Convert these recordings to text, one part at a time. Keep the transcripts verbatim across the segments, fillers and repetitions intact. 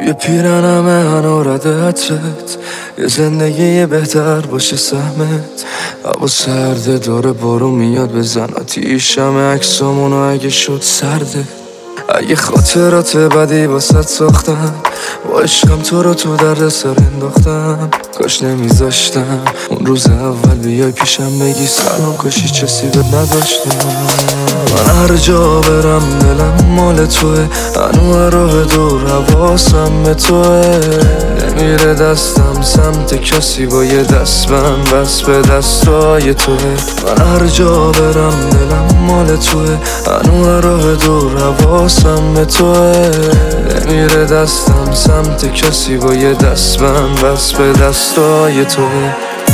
روی پیرنمه هنورد عطرت، یه زندگی بهتر باشه سهمت. هوا سرده داره بارو میاد بزن آتیشم عکسامونو اگه شد سرده. اگه خاطرات بدی واسط ساختم، با عشقم تو رو تو درد سر انداختم. کاش نمیذاشتم اون روز اول بیای پیشم بگی سلام، کاشی چسی بد نداشتم. من هر جا برم دلم مال توه، هنو راه دور حواسم به توه. نمیره دستم سمت کسی با یه دستبند بس به دستای توه. من هر جا برم دلم مال توه، هنو راه دور حواسم به توه. نمیره دستم سمت کسی با یه دستبند بس به دستای توه.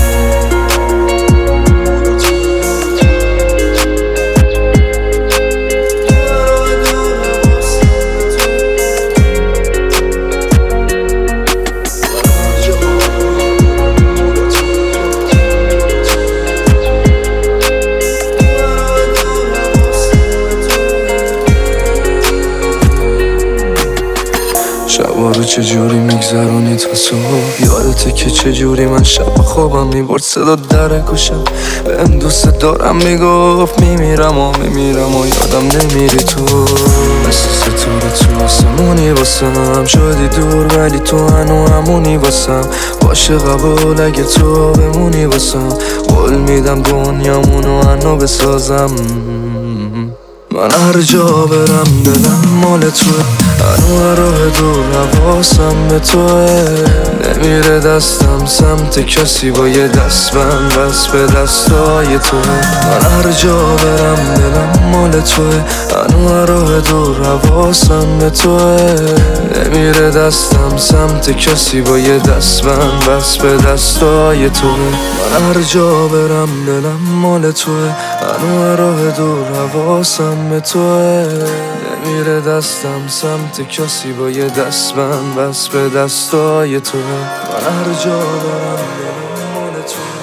شبا رو چجوری میگذرونی تا صبح؟ یادته که چجوری من شب خوابم میبرد صدا در گوشم بهم دوست دارم میگفت میمیرم و میمیرم و یادم نمیری تو. مثل ستاره تو آسمونی واسم شدی دور ولی تو هنو همونی واسم. باشه قبول اگه تو بمونی واسم، قول میدم دنیامونو هنو بسازم. من هر جا برم دلم مال توه، هنو راه دور حواسم به توه. نمیره دستم سمت کسی با یه دستبند بس به دستای توه. من هر جا برم دلم مال توه، هنو راه دور حواسم به توه. نمیره دستم سمت کسی با یه دستبند بس به دستای توه. من هر جا برم دلم مال توه، هنو راه دور حواسم به توه. نمیره دستم سمت کسی با یه دستبند بس به دستای توه. من هر جا برم دلم مال توه.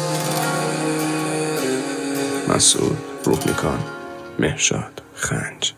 مسعود روحنیکان، مهرشاد خنج.